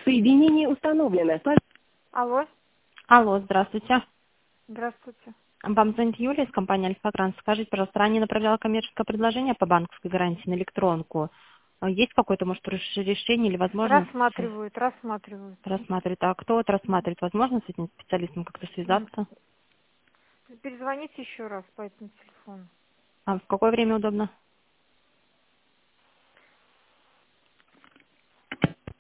Соединение установлено. Алло, Алло, здравствуйте. здравствуйте. Вам звонит Юлия из компании Альфа-Грант. Скажите, пожалуйста, ранее направляла коммерческое предложение по банковской гарантии на электронку. Есть какое-то, может, решение или возможность Рассматривают. рассматривать? А кто это рассматривает? Возможно с этим специалистом как-то связаться? Перезвоните еще раз по этому телефону. А в какое время удобно?